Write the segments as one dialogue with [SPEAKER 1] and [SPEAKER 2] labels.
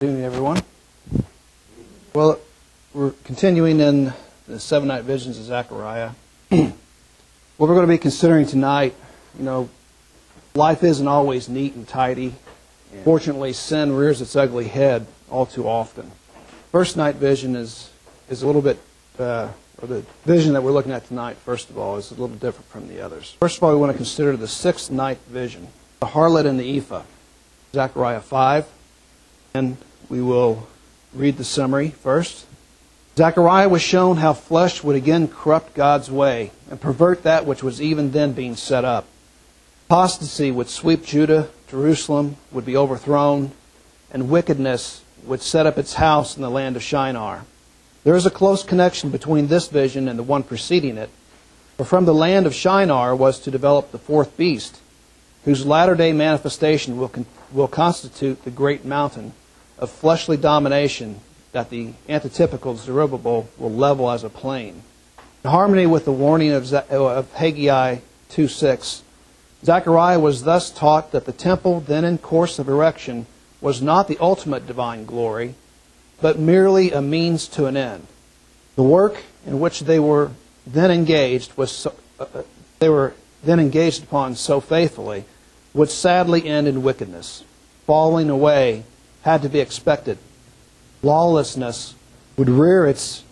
[SPEAKER 1] Good evening, everyone. Well, we're continuing in the 7 night visions of Zechariah. What we're going to be considering tonight, life isn't always neat and tidy. Fortunately, sin rears its ugly head all too often. First night vision is a little bit, or the vision that we're looking at tonight, first of all, is a little different from the others. First of all, we want to consider the 6th night vision, the harlot and the ephah, Zechariah 5. And we will read the summary first. Zechariah was shown how flesh would again corrupt God's way and pervert that which was even then being set up. Apostasy would sweep Judah, Jerusalem would be overthrown, and wickedness would set up its house in the land of Shinar. There is a close connection between this vision and the one preceding it, for from the land of Shinar was to develop the 4th beast, whose latter-day manifestation will constitute the great mountain of fleshly domination that the antitypical Zerubbabel will level as a plain. In harmony with the warning of Haggai 2:6, Zechariah was thus taught that the temple then in course of erection was not the ultimate divine glory, but merely a means to an end. The work in which they were then engaged upon so faithfully would sadly end in wickedness. Falling away had to be expected. Lawlessness would rear its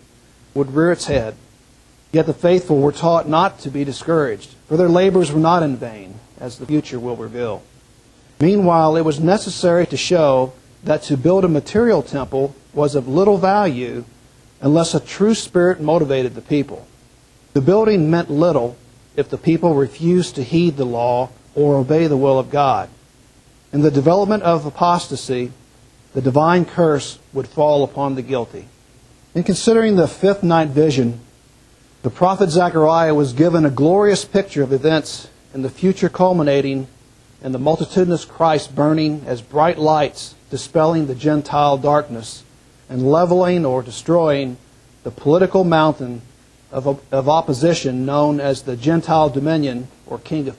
[SPEAKER 1] head. Yet the faithful were taught not to be discouraged, for their labors were not in vain, as the future will reveal. Meanwhile, it was necessary to show that to build a material temple was of little value unless a true spirit motivated the people. The building meant little if the people refused to heed the law or obey the will of God. In the development of apostasy, the divine curse would fall upon the guilty. In considering the 5th night vision, the prophet Zechariah was given a glorious picture of events in the future culminating in the multitudinous Christ burning as bright lights, dispelling the Gentile darkness and leveling or destroying the political mountain of opposition known as the Gentile dominion or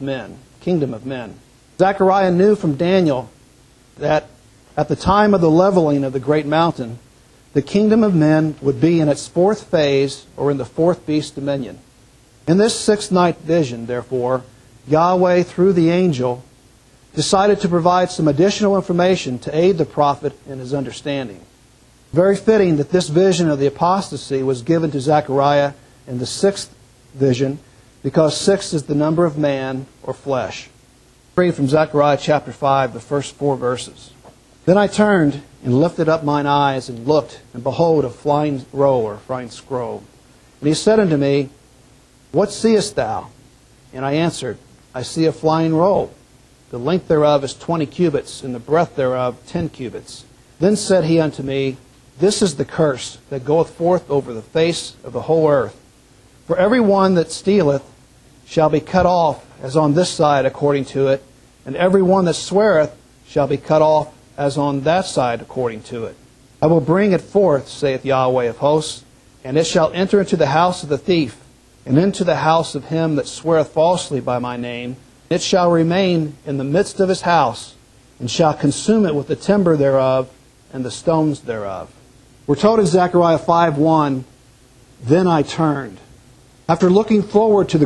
[SPEAKER 1] kingdom of men. Zechariah knew from Daniel that at the time of the leveling of the great mountain, the kingdom of men would be in its 4th phase or in the 4th beast dominion. In this 6th night vision, therefore, Yahweh, through the angel, decided to provide some additional information to aid the prophet in his understanding. Very fitting that this vision of the apostasy was given to Zechariah in the 6th vision, because 6 is the number of man or flesh. Read from Zechariah chapter 5, the first 4 verses. Then I turned and lifted up mine eyes and looked, and behold, a flying roll or flying scroll. And he said unto me, What seest thou? And I answered, I see a flying roll. The length thereof is 20 cubits, and the breadth thereof 10 cubits. Then said he unto me, This is the curse that goeth forth over the face of the whole earth. For every one that stealeth shall be cut off as on this side according to it, and every one that sweareth shall be cut off as on that side according to it. I will bring it forth, saith Yahweh of hosts, and it shall enter into the house of the thief, and into the house of him that sweareth falsely by my name. It shall remain in the midst of his house, and shall consume it with the timber thereof, and the stones thereof. We're told in Zechariah 5:1, Then I turned. After looking forward to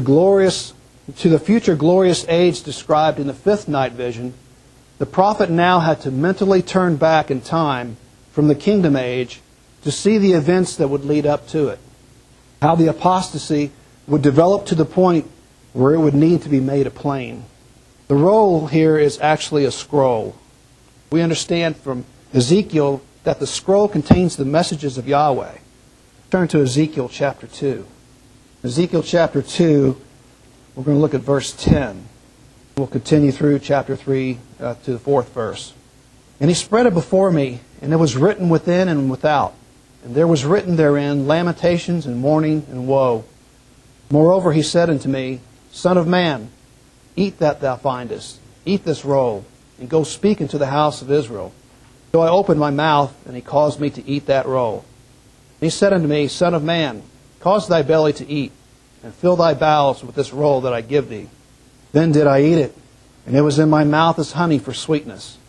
[SPEAKER 1] the future glorious age described in the 5th night vision, the prophet now had to mentally turn back in time from the kingdom age to see the events that would lead up to it. How the apostasy would develop to the point where it would need to be made a plain. The roll here is actually a scroll. We understand from Ezekiel that the scroll contains the messages of Yahweh. Turn to Ezekiel chapter 2. Ezekiel chapter 2, we're going to look at verse 10. We'll continue through chapter 3 to the 4th verse. And he spread it before me, and it was written within and without. And there was written therein lamentations and mourning and woe. Moreover, he said unto me, Son of man, eat that thou findest, eat this roll, and go speak unto the house of Israel. So I opened my mouth, and he caused me to eat that roll. And he said unto me, Son of man, cause thy belly to eat, and fill thy bowels with this roll that I give thee. Then did I eat it, and it was in my mouth as honey for sweetness.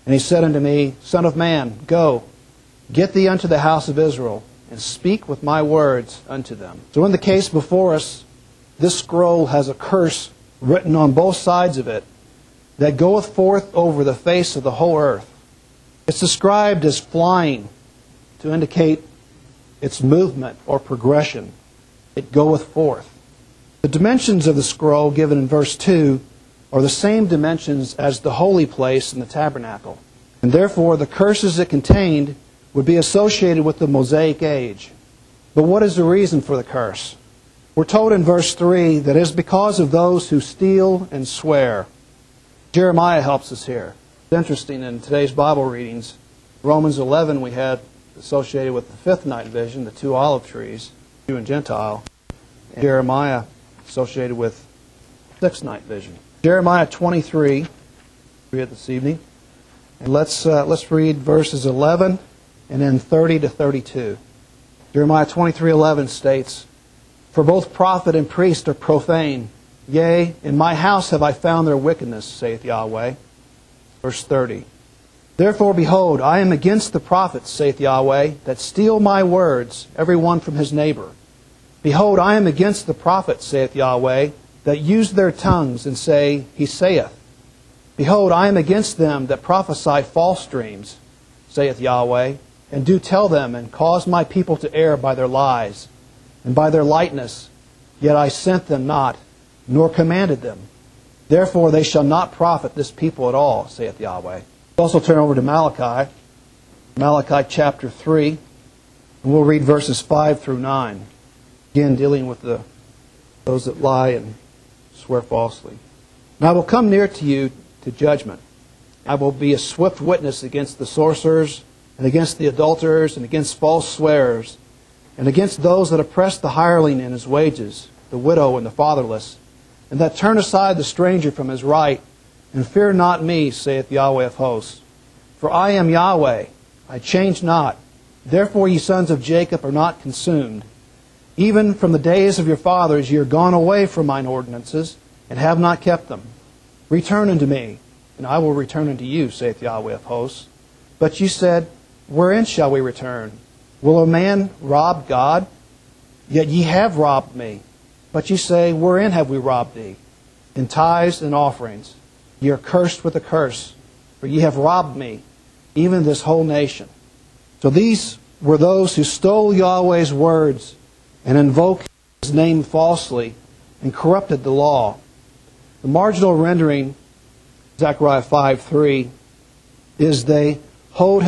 [SPEAKER 1] And he said unto me, Son of man, go, get thee unto the house of Israel, and speak with my words unto them. So in the case before us, this scroll has a curse written on both sides of it that goeth forth over the face of the whole earth. It's described as flying to indicate its movement or progression. It goeth forth. The dimensions of the scroll given in verse 2 are the same dimensions as the holy place in the tabernacle. And therefore the curses it contained would be associated with the Mosaic age. But what is the reason for the curse? We're told in verse 3 that it is because of those who steal and swear. Jeremiah helps us here. It's interesting, in today's Bible readings, Romans 11 we had associated with the fifth night vision, the two olive trees, Jew and Gentile. And Jeremiah associated with the sixth night vision. Jeremiah 23, read this evening. And let's read verses 11 and then 30 to 32. Jeremiah 23:11 states, For both prophet and priest are profane. Yea, in my house have I found their wickedness, saith Yahweh. Verse 30. Therefore, behold, I am against the prophets, saith Yahweh, that steal my words, every one from his neighbor. Behold, I am against the prophets, saith Yahweh, that use their tongues and say, He saith. Behold, I am against them that prophesy false dreams, saith Yahweh, and do tell them, and cause my people to err by their lies, and by their lightness. Yet I sent them not, nor commanded them. Therefore they shall not profit this people at all, saith Yahweh. We'll also turn over to Malachi. Malachi chapter 3, and we'll read verses 5 through 9. Again, dealing with those that lie and swear falsely. And I will come near to you to judgment. I will be a swift witness against the sorcerers, and against the adulterers, and against false swearers, and against those that oppress the hireling in his wages, the widow and the fatherless, and that turn aside the stranger from his right, and fear not me, saith Yahweh of hosts. For I am Yahweh, I change not. Therefore ye sons of Jacob are not consumed. Even from the days of your fathers ye are gone away from mine ordinances, and have not kept them. Return unto me, and I will return unto you, saith Yahweh of hosts. But ye said, Wherein shall we return? Will a man rob God? Yet ye have robbed me. But ye say, Wherein have we robbed thee? In tithes and offerings. Ye are cursed with a curse, for ye have robbed me, even this whole nation. So these were those who stole Yahweh's words and invoked His name falsely and corrupted the law. The marginal rendering, Zechariah 5:3, is they holdeth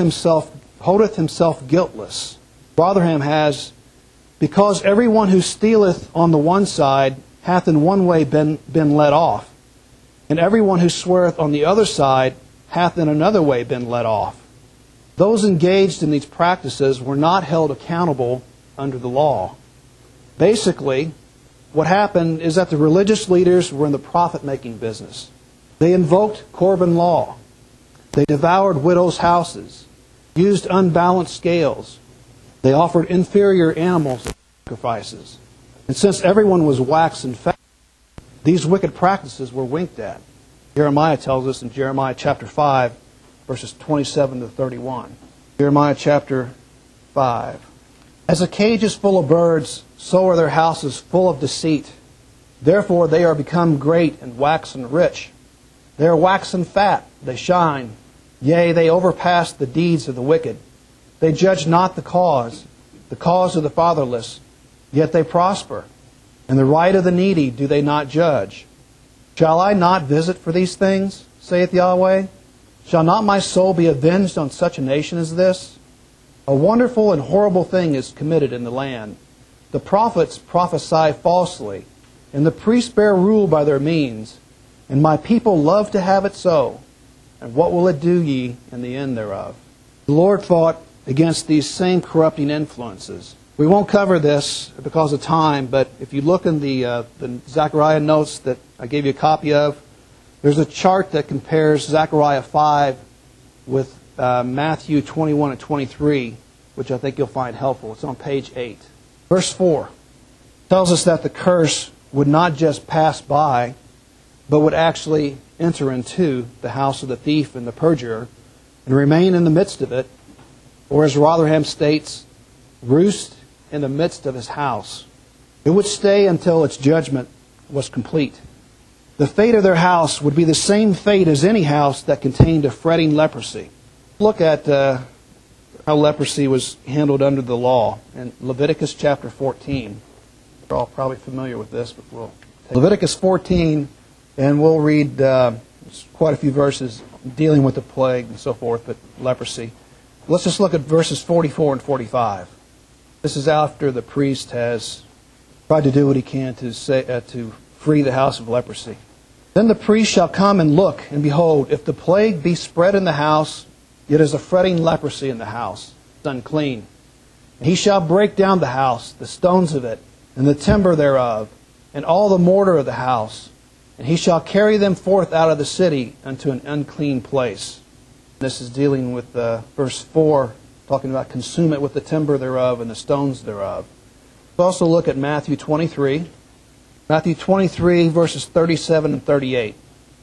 [SPEAKER 1] himself guiltless. Rotherham has, because everyone who stealeth on the one side hath in one way been let off, and everyone who sweareth on the other side hath in another way been let off. Those engaged in these practices were not held accountable under the law. Basically, what happened is that the religious leaders were in the profit-making business. They invoked Corban law. They devoured widows' houses, used unbalanced scales. They offered inferior animals as sacrifices. And since everyone was waxen fat, these wicked practices were winked at. Jeremiah tells us in Jeremiah chapter 5, verses 27 to 31. Jeremiah chapter 5. As a cage is full of birds, so are their houses full of deceit. Therefore they are become great and waxen rich. They are waxen fat, they shine. Yea, they overpass the deeds of the wicked. They judge not the cause of the fatherless, yet they prosper. And the right of the needy do they not judge. Shall I not visit for these things, saith Yahweh? Shall not my soul be avenged on such a nation as this? A wonderful and horrible thing is committed in the land. The prophets prophesy falsely, and the priests bear rule by their means. And my people love to have it so. And what will it do ye in the end thereof? The Lord fought against these same corrupting influences. We won't cover this because of time, but if you look in the Zechariah notes that I gave you a copy of, there's a chart that compares Zechariah 5 with Matthew 21 and 23, which I think you'll find helpful. It's on page 8. Verse 4 tells us that the curse would not just pass by, but would actually enter into the house of the thief and the perjurer, and remain in the midst of it, or as Rotherham states, roost in the midst of his house. It would stay until its judgment was complete. The fate of their house would be the same fate as any house that contained a fretting leprosy. Look at how leprosy was handled under the law in Leviticus chapter 14. You're all probably familiar with this, but we'll take Leviticus 14, and we'll read quite a few verses dealing with the plague and so forth, but leprosy. Let's just look at verses 44 and 45. This is after the priest has tried to do what he can to free the house of leprosy. Then the priest shall come and look, and behold, if the plague be spread in the house, it is a fretting leprosy in the house. It's unclean. And he shall break down the house, the stones of it, and the timber thereof, and all the mortar of the house. And he shall carry them forth out of the city unto an unclean place. This is dealing with verse 4, talking about consume it with the timber thereof and the stones thereof. Let's also look at Matthew 23. Matthew 23, verses 37 and 38.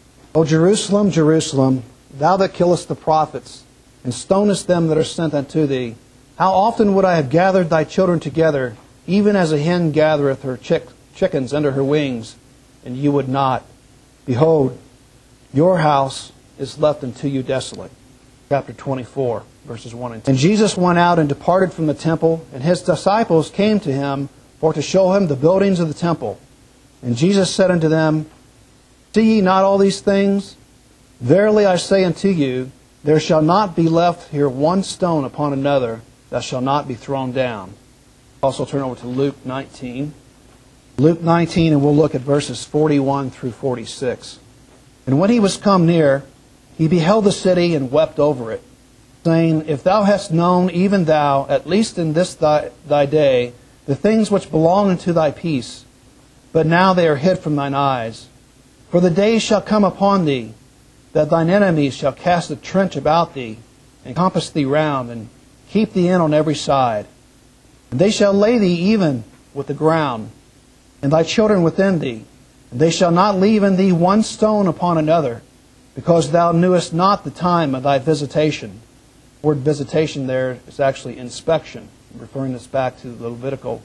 [SPEAKER 1] O Jerusalem, Jerusalem, thou that killest the prophets, and stonest them that are sent unto thee, how often would I have gathered thy children together, even as a hen gathereth her chickens under her wings, and you would not. Behold, your house is left unto you desolate. Chapter 24, verses 1 and 2. And Jesus went out and departed from the temple, and his disciples came to him for to show him the buildings of the temple. And Jesus said unto them, See ye not all these things? Verily I say unto you, there shall not be left here one stone upon another that shall not be thrown down. Also turn over to Luke 19. Luke 19, and we'll look at verses 41 through 46. And when he was come near, he beheld the city and wept over it, saying, If thou hadst known, even thou, at least in this thy day, the things which belong unto thy peace, but now they are hid from thine eyes. For the days shall come upon thee, that thine enemies shall cast a trench about thee, and compass thee round, and keep thee in on every side. And they shall lay thee even with the ground, and thy children within thee, and they shall not leave in thee one stone upon another, because thou knewest not the time of thy visitation. The word visitation there is actually inspection, referring this back to the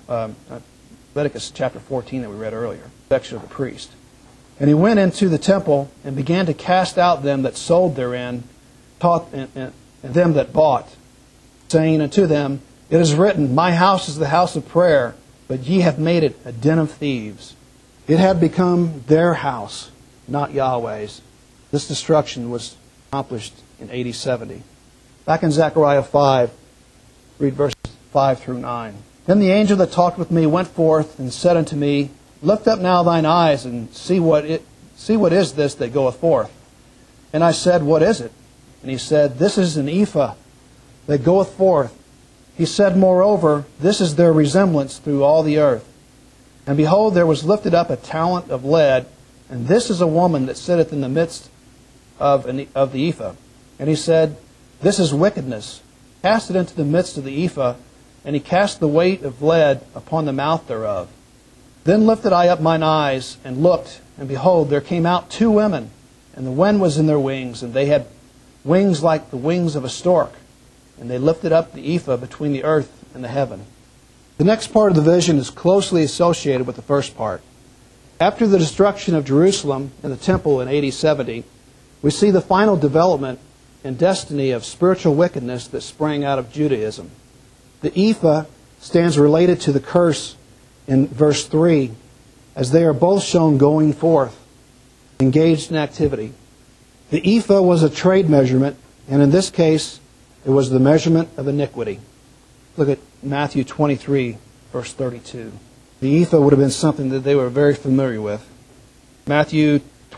[SPEAKER 1] Leviticus chapter 14 that we read earlier, inspection of the priest. And he went into the temple and began to cast out them that sold therein, taught and them that bought, saying unto them, It is written, My house is the house of prayer, but ye have made it a den of thieves. It had become their house, not Yahweh's. This destruction was accomplished in AD 70. Back in Zechariah 5, read verses 5 through 9. Then the angel that talked with me went forth and said unto me, Lift up now thine eyes and see what is this that goeth forth. And I said, What is it? And he said, This is an ephah that goeth forth. He said, Moreover, this is their resemblance through all the earth. And behold, there was lifted up a talent of lead, and this is a woman that sitteth in the midst of the ephah. And he said, This is wickedness. Cast it into the midst of the ephah. And he cast the weight of lead upon the mouth thereof. Then lifted I up mine eyes, and looked, and behold, there came out two women, and the wind was in their wings, and they had wings like the wings of a stork. And they lifted up the ephah between the earth and the heaven. The next part of the vision is closely associated with the first part. After the destruction of Jerusalem and the temple in AD 70, we see the final development and destiny of spiritual wickedness that sprang out of Judaism. The ephah stands related to the curse in verse 3, as they are both shown going forth, engaged in activity. The ephah was a trade measurement, and in this case, it was the measurement of iniquity. Look at Matthew 23, verse 32. The ephah would have been something that they were very familiar with. Matthew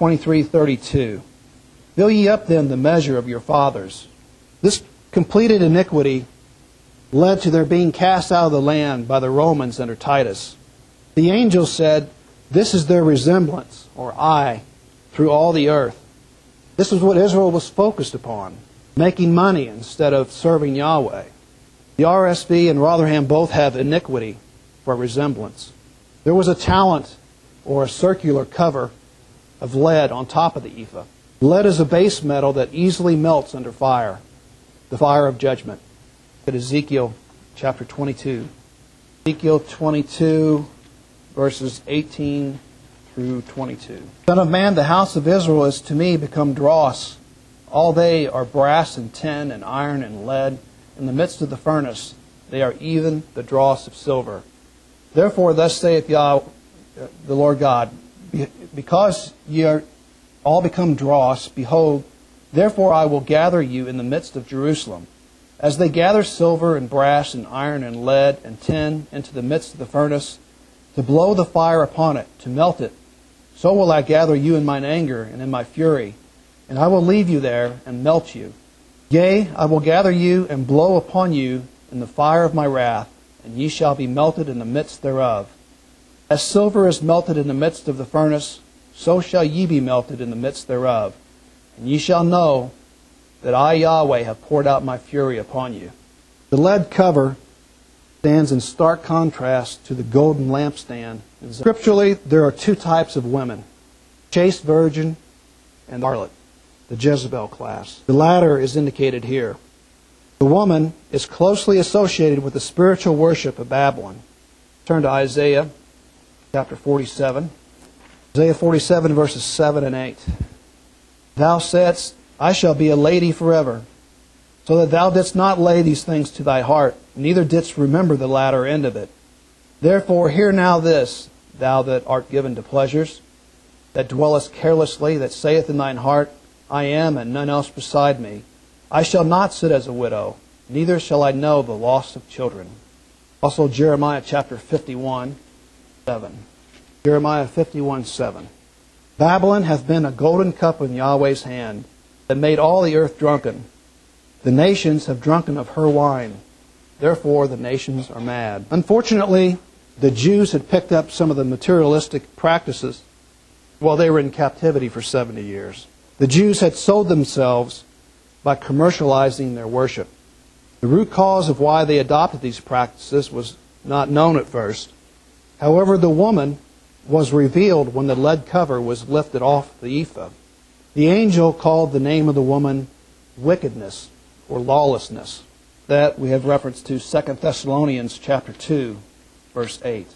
[SPEAKER 1] 23:32. Fill ye up then the measure of your fathers. This completed iniquity led to their being cast out of the land by the Romans under Titus. The angel said, This is their resemblance, or eye, through all the earth. This is what Israel was focused upon, making money instead of serving Yahweh. The RSV and Rotherham both have iniquity for resemblance. There was a talent, or a circular cover, of lead on top of the ephah. Lead is a base metal that easily melts under fire. the fire of judgment. Look at Ezekiel chapter 22. Ezekiel 22, verses 18 through 22. Son of man, the house of Israel is to me become dross. All they are brass and tin and iron and lead. In the midst of the furnace, they are even the dross of silver. Therefore, thus saith Yahweh, the Lord God, because ye are all become dross, behold, therefore I will gather you in the midst of Jerusalem. As they gather silver and brass and iron and lead and tin into the midst of the furnace, to blow the fire upon it, to melt it, so will I gather you in mine anger and in my fury, and I will leave you there and melt you. Yea, I will gather you and blow upon you in the fire of my wrath, and ye shall be melted in the midst thereof. As silver is melted in the midst of the furnace, so shall ye be melted in the midst thereof. And ye shall know that I, Yahweh, have poured out my fury upon you. The lead cover stands in stark contrast to the golden lampstand. Scripturally, there are two types of women, chaste virgin and harlot, the Jezebel class. The latter is indicated here. The woman is closely associated with the spiritual worship of Babylon. Turn to Isaiah chapter 47. Isaiah 47, verses 7 and 8. Thou saidst, I shall be a lady forever, so that thou didst not lay these things to thy heart, neither didst remember the latter end of it. Therefore hear now this, thou that art given to pleasures, that dwellest carelessly, that saith in thine heart, I am, and none else beside me. I shall not sit as a widow, neither shall I know the loss of children. Also Jeremiah chapter 51, 7. Jeremiah 51, 7. Babylon hath been a golden cup in Yahweh's hand, that made all the earth drunken. The nations have drunken of her wine. Therefore the nations are mad. Unfortunately, the Jews had picked up some of the materialistic practices while they were in captivity for 70 years. The Jews had sold themselves by commercializing their worship. The root cause of why they adopted these practices was not known at first. However, the woman was revealed when the lead cover was lifted off the ephod. The angel called the name of the woman wickedness or lawlessness. That we have reference to 2 Thessalonians chapter 2, verse 8.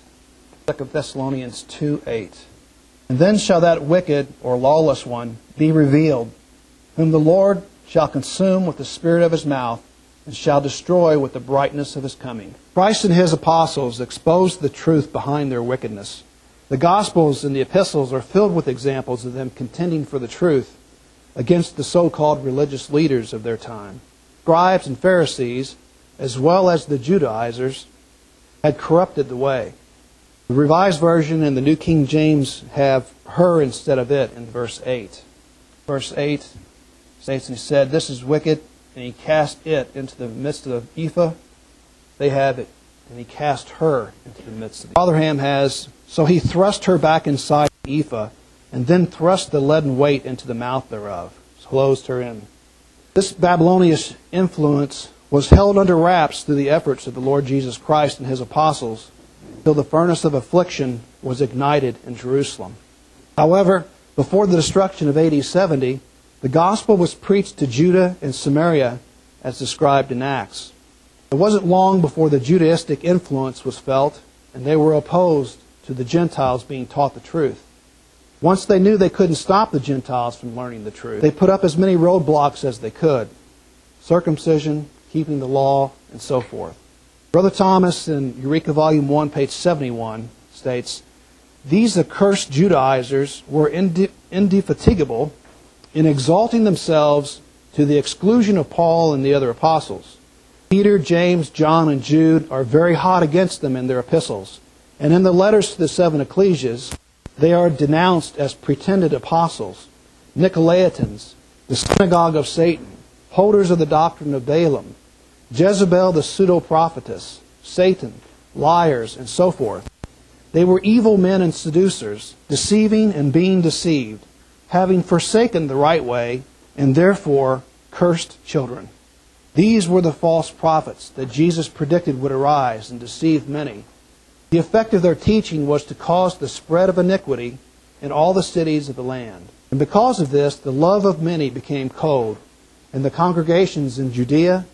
[SPEAKER 1] 2 Thessalonians 2, 8. And then shall that wicked or lawless one be revealed, whom the Lord shall consume with the spirit of his mouth, and shall destroy with the brightness of his coming. Christ and his apostles exposed the truth behind their wickedness. The Gospels and the epistles are filled with examples of them contending for the truth against the so-called religious leaders of their time. Scribes and Pharisees, as well as the Judaizers, had corrupted the way. The Revised Version and the New King James have her instead of it in verse 8. Verse 8 states, and he said, this is wicked, and he cast it into the midst of the ephah. They have it, and he cast her into the midst of the Rotherham has, so he thrust her back inside the ephah, and then thrust the leaden weight into the mouth thereof, closed her in. This Babylonian influence was held under wraps through the efforts of the Lord Jesus Christ and his apostles, till the furnace of affliction was ignited in Jerusalem. However, before the destruction of AD 70, the gospel was preached to Judah and Samaria as described in Acts. It wasn't long before the Judaistic influence was felt, and they were opposed to the Gentiles being taught the truth. Once they knew they couldn't stop the Gentiles from learning the truth, they put up as many roadblocks as they could. Circumcision, keeping the law, and so forth. Brother Thomas in Eureka Volume 1, page 71, states, these accursed Judaizers were indefatigable in exalting themselves to the exclusion of Paul and the other apostles. Peter, James, John, and Jude are very hot against them in their epistles. And in the letters to the 7 ecclesias, they are denounced as pretended apostles, Nicolaitans, the synagogue of Satan, holders of the doctrine of Balaam, Jezebel the pseudo-prophetess, Satan, liars, and so forth. They were evil men and seducers, deceiving and being deceived, having forsaken the right way, and therefore cursed children. These were the false prophets that Jesus predicted would arise and deceive many. The effect of their teaching was to cause the spread of iniquity in all the cities of the land. And because of this, the love of many became cold, and the congregations in Judea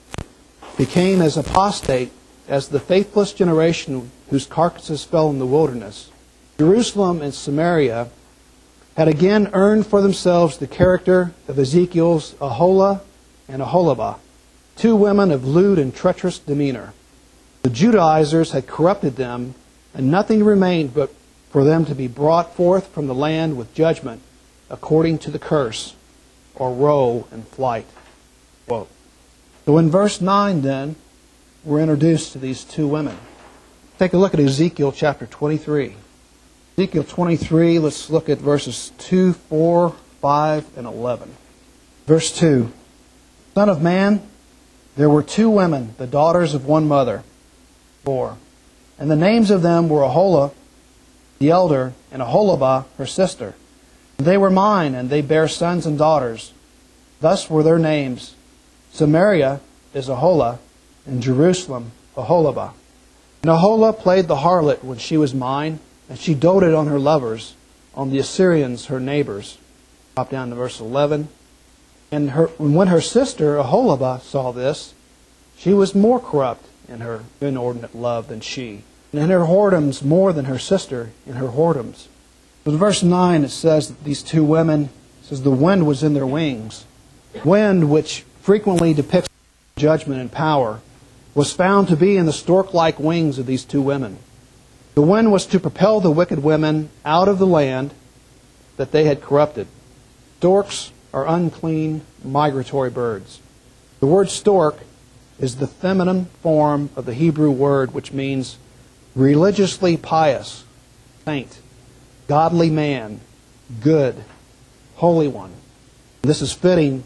[SPEAKER 1] became as apostate as the faithless generation whose carcasses fell in the wilderness. Jerusalem and Samaria had again earned for themselves the character of Ezekiel's Aholah and Aholibah, two women of lewd and treacherous demeanor. The Judaizers had corrupted them, and nothing remained but for them to be brought forth from the land with judgment according to the curse, or woe and flight. Quote. So in verse 9 then, we're introduced to these two women. Take a look at Ezekiel chapter 23. Ezekiel 23, let's look at verses 2, 4, 5, and 11. Verse 2, Son of man, there were two women, the daughters of one mother. 4. And the names of them were Aholah, the elder, and Aholibah, her sister. They were mine, and they bare sons and daughters. Thus were their names. Samaria is Aholah, and Jerusalem Aholibah. And Aholah played the harlot when she was mine, and she doted on her lovers, on the Assyrians, her neighbors. Drop down to verse 11. And when her sister Aholibah saw this, she was more corrupt in her inordinate love than she, and in her whoredoms more than her sister in her whoredoms. In verse 9 it says that these two women, it says the wind was in their wings. Wind, which frequently depicts judgment and power, was found to be in the stork-like wings of these two women. The wind was to propel the wicked women out of the land that they had corrupted. Storks are unclean migratory birds. The word stork is the feminine form of the Hebrew word which means religiously pious, saint, godly man, good, holy one. This is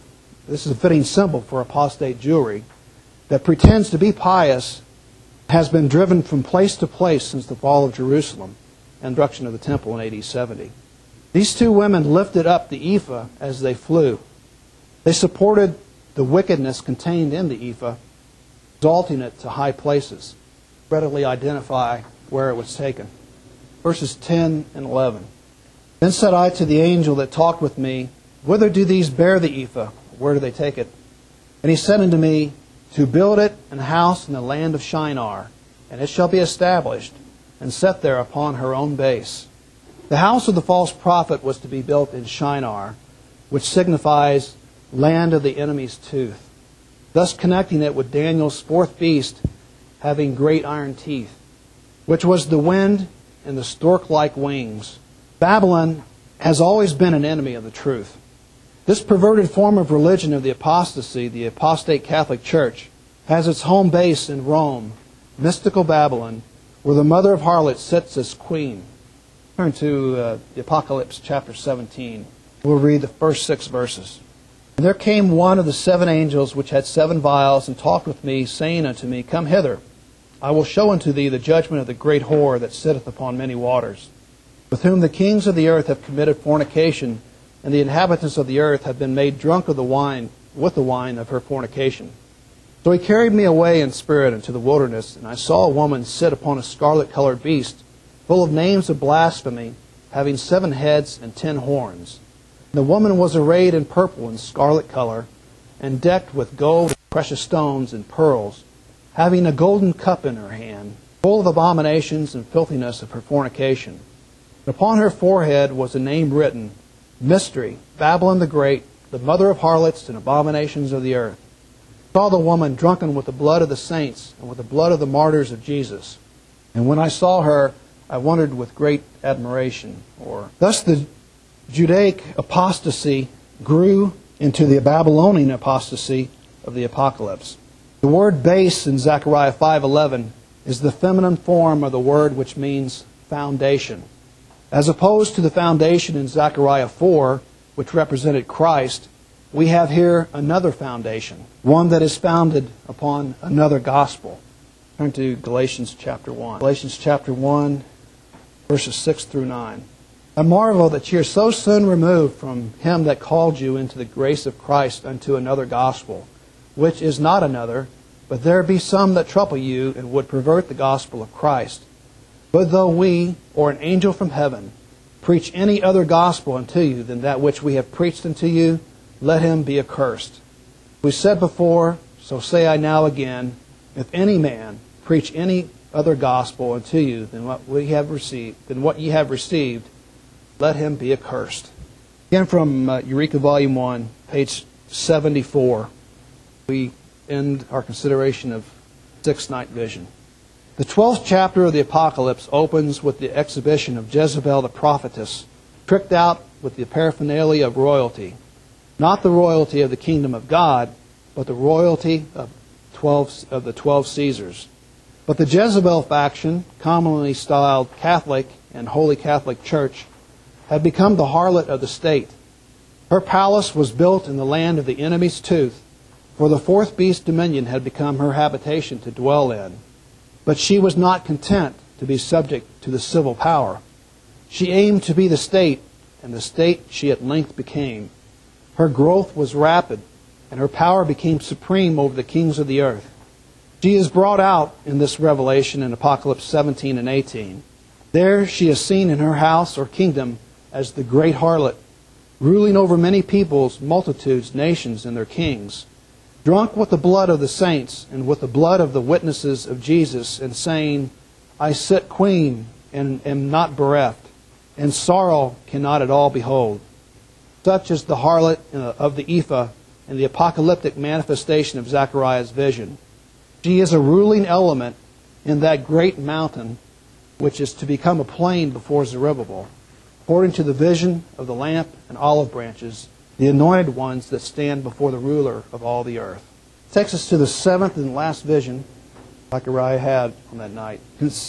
[SPEAKER 1] a fitting symbol for apostate Jewry that pretends to be pious, has been driven from place to place since the fall of Jerusalem and destruction of the temple in AD 70. These two women lifted up the ephah as they flew. They supported the wickedness contained in the ephah, exalting it to high places. Readily identify where it was taken. Verses 10 and 11. Then said I to the angel that talked with me, Whither do these bear the ephah? Where do they take it? And he said unto me, To build it an house in the land of Shinar, and it shall be established, and set there upon her own base. The house of the false prophet was to be built in Shinar, which signifies land of the enemy's tooth, thus connecting it with Daniel's fourth beast having great iron teeth, which was the wind and the stork-like wings. Babylon has always been an enemy of the truth. This perverted form of religion of the apostasy, the apostate Catholic Church, has its home base in Rome, mystical Babylon, where the mother of harlots sits as queen. Turn to the Apocalypse chapter 17. We'll read the first 6 verses. And there came one of the 7 angels which had 7 vials, and talked with me, saying unto me, Come hither, I will show unto thee the judgment of the great whore that sitteth upon many waters, with whom the kings of the earth have committed fornication, and the inhabitants of the earth have been made drunk of the wine, with the wine of her fornication. So he carried me away in spirit into the wilderness, and I saw a woman sit upon a scarlet-colored beast, full of names of blasphemy, having 7 heads and 10 horns. The woman was arrayed in purple and scarlet color, and decked with gold, and precious stones, and pearls, having a golden cup in her hand, full of abominations and filthiness of her fornication. And upon her forehead was a name written, Mystery, Babylon the Great, the mother of harlots and abominations of the earth. I saw the woman drunken with the blood of the saints and with the blood of the martyrs of Jesus. And when I saw her, I wondered with great admiration. Thus the Judaic apostasy grew into the Babylonian apostasy of the Apocalypse. The word base in Zechariah 5:11 is the feminine form of the word which means foundation. As opposed to the foundation in Zechariah 4, which represented Christ, we have here another foundation, one that is founded upon another gospel. Turn to Galatians chapter 1. Galatians chapter 1, verses 6 through 9. I marvel that ye are so soon removed from him that called you into the grace of Christ unto another gospel, which is not another, but there be some that trouble you and would pervert the gospel of Christ. But though we, or an angel from heaven, preach any other gospel unto you than that which we have preached unto you, let him be accursed. We said before, so say I now again, If any man preach any other gospel unto you than what ye have received, let him be accursed. Again from Eureka Volume 1, page 74, we end our consideration of sixth night vision. The 12th chapter of the Apocalypse opens with the exhibition of Jezebel the prophetess, tricked out with the paraphernalia of royalty. Not the royalty of the kingdom of God, but the royalty of the 12 Caesars. But the Jezebel faction, commonly styled Catholic and Holy Catholic Church, had become the harlot of the state. Her palace was built in the land of the enemy's tooth, for the fourth beast dominion had become her habitation to dwell in. But she was not content to be subject to the civil power. She aimed to be the state, and the state she at length became. Her growth was rapid, and her power became supreme over the kings of the earth. She is brought out in this revelation in Apocalypse 17 and 18. There she is seen in her house or kingdom as the great harlot, ruling over many peoples, multitudes, nations, and their kings, drunk with the blood of the saints and with the blood of the witnesses of Jesus, and saying, I sit queen and am not bereft, and sorrow cannot at all behold. Such is the harlot of the Ephah in the apocalyptic manifestation of Zechariah's vision. She is a ruling element in that great mountain which is to become a plain before Zerubbabel, according to the vision of the lamp and olive branches, the anointed ones that stand before the ruler of all the earth. It takes us to the seventh and last vision Zechariah had on that night.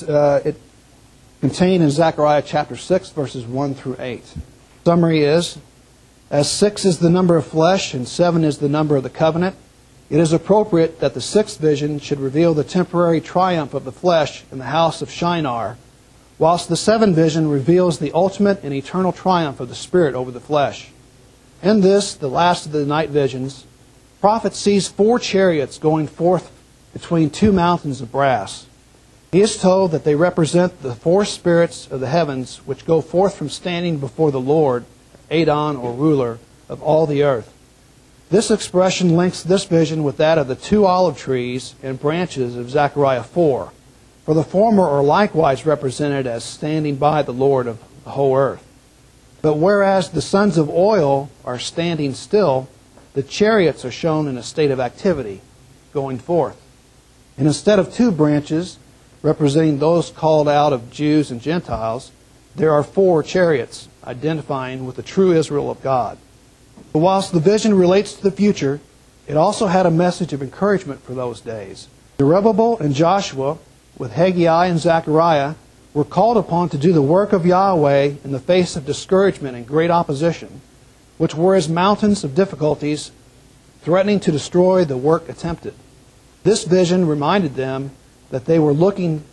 [SPEAKER 1] It contained in Zechariah chapter 6, verses 1 through 8. Summary is, as 6 is the number of flesh and 7 is the number of the covenant, it is appropriate that the sixth vision should reveal the temporary triumph of the flesh in the house of Shinar, whilst the seventh vision reveals the ultimate and eternal triumph of the Spirit over the flesh. In this, the last of the night visions, the prophet sees 4 chariots going forth between 2 mountains of brass. He is told that they represent the 4 spirits of the heavens which go forth from standing before the Lord, Adon or ruler of all the earth. This expression links this vision with that of the 2 olive trees and branches of Zechariah 4, for the former are likewise represented as standing by the Lord of the whole earth. But whereas the sons of oil are standing still, the chariots are shown in a state of activity, going forth. And instead of 2 branches, representing those called out of Jews and Gentiles, there are 4 chariots, identifying with the true Israel of God. But whilst the vision relates to the future, it also had a message of encouragement for those days. Zerubbabel and Joshua, with Haggai and Zechariah, were called upon to do the work of Yahweh in the face of discouragement and great opposition, which were as mountains of difficulties threatening to destroy the work attempted. This vision reminded them that they were working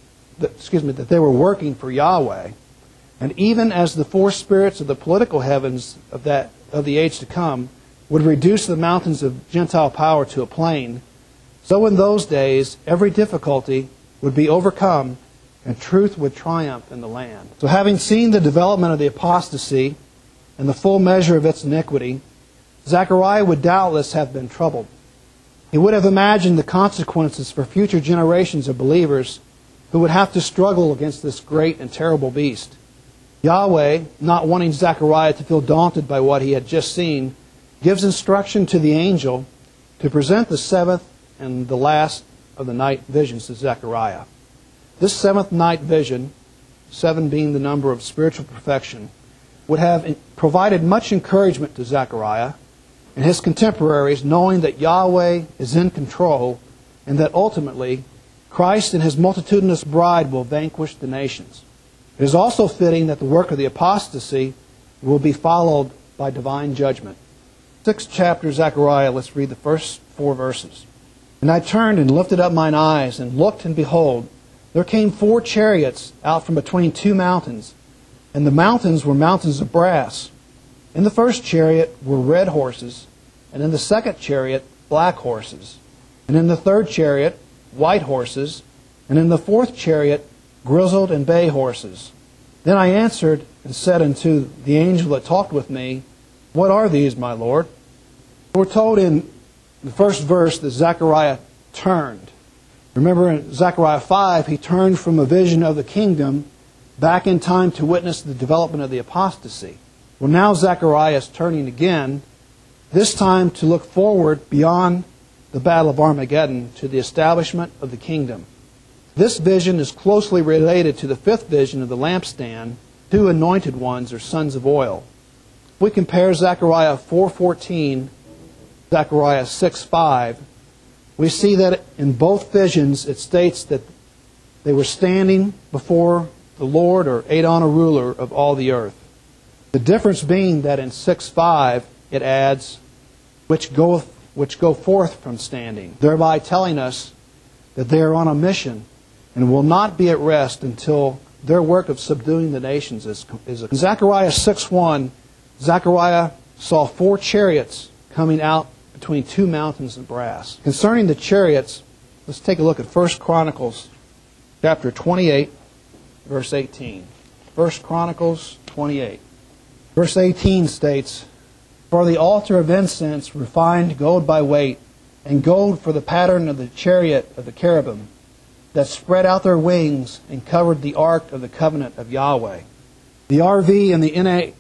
[SPEAKER 1] for Yahweh, and even as the 4 spirits of the political heavens of the age to come would reduce the mountains of Gentile power to a plain, so in those days every difficulty would be overcome and truth would triumph in the land. So having seen the development of the apostasy and the full measure of its iniquity, Zechariah would doubtless have been troubled. He would have imagined the consequences for future generations of believers who would have to struggle against this great and terrible beast. Yahweh, not wanting Zechariah to feel daunted by what he had just seen, gives instruction to the angel to present the 7th and the last of the night visions to Zechariah. This 7th night vision, 7 being the number of spiritual perfection, would have provided much encouragement to Zechariah and his contemporaries, knowing that Yahweh is in control and that ultimately Christ and his multitudinous bride will vanquish the nations. It is also fitting that the work of the apostasy will be followed by divine judgment. 6th chapter, Zechariah, let's read the first 4 verses. And I turned and lifted up mine eyes, and looked, and behold, there came 4 chariots out from between 2 mountains, and the mountains were mountains of brass. In the first chariot were red horses, and in the second chariot black horses, and in the third chariot white horses, and in the fourth chariot grizzled and bay horses. Then I answered and said unto the angel that talked with me, What are these, my Lord? We're told in the first verse that Zechariah turned. Remember in Zechariah 5, he turned from a vision of the kingdom back in time to witness the development of the apostasy. Well, now Zechariah is turning again, this time to look forward beyond the Battle of Armageddon to the establishment of the kingdom. This vision is closely related to the fifth vision of the lampstand, two anointed ones or sons of oil. If we compare Zechariah 4:14, Zechariah 6:5, we see that in both visions it states that they were standing before the Lord or Adon, a ruler of all the earth. The difference being that in 6:5 it adds, which go forth from standing, thereby telling us that they are on a mission and will not be at rest until their work of subduing the nations is in Zechariah 6:1, Zechariah saw 4 chariots coming out between 2 mountains of brass. Concerning the chariots, let's take a look at 1 Chronicles chapter 28, verse 18. 1 Chronicles 28. Verse 18 states, "For the altar of incense refined gold by weight, and gold for the pattern of the chariot of the cherubim, that spread out their wings and covered the ark of the covenant of Yahweh." The RV and the